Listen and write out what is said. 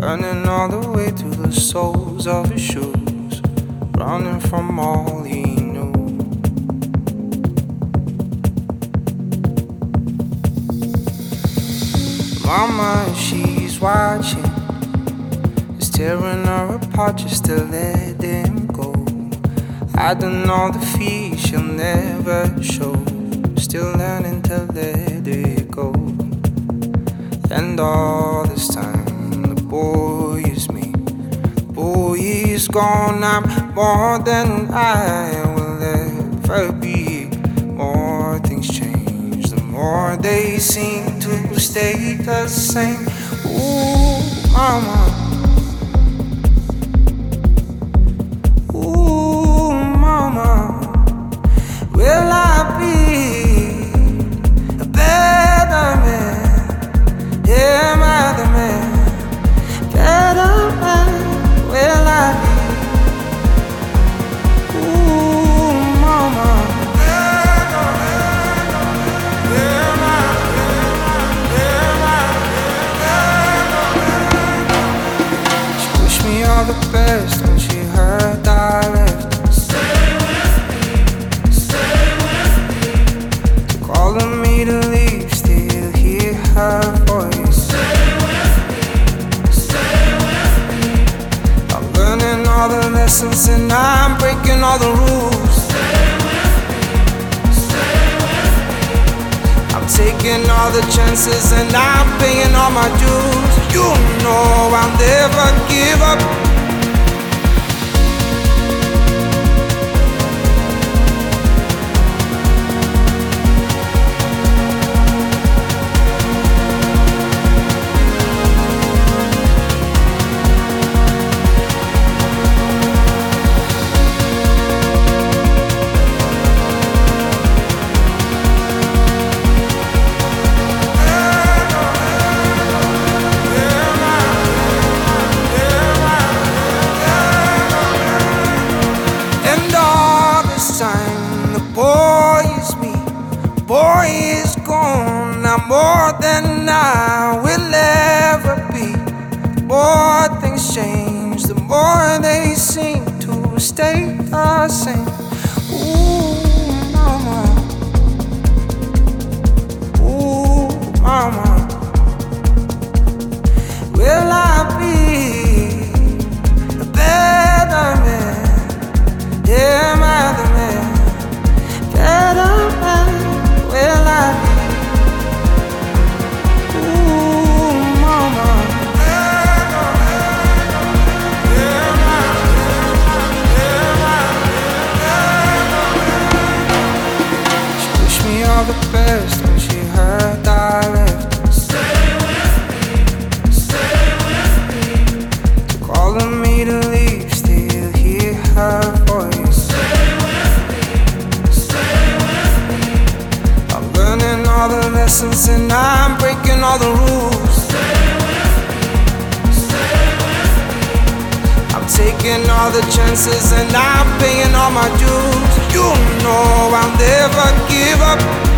Burning all the way through the soles of his shoes, running from all he knew. Mama, she's watching, is tearing her apart just to let him go. Hiding all the fears she'll never show, still learning to let it go. And all this time, the boy is me. The boy is gone, I'm more than I will ever be. More things change, the more they seem to stay the same. Ooh, mama. Ooh, mama. Will I be a better man? Am I the man? Better man, will I be? Ooh, mama. She wished me all the best when she heard I left. Stay with me. Took all of me to leave, still hear her voice. All the lessons and I'm breaking all the rules. Stay with me. I'm taking all the chances and I'm paying all my dues. You know I'll never give up. Boy is gone, now more than I will ever be. The more things change, the more they seem to stay the same. Ooh, mama. Ooh, mama. Will I be a better man? Am I the man? Better man. Will I be? Ooh, mama. She wished me all the best when she heard I left. Stay with me. Took all of me to leave, still hear her voice. All the lessons and I'm breaking all the rules. Stay with me. I'm taking all the chances and I'm paying all my dues. You know I'll never give up.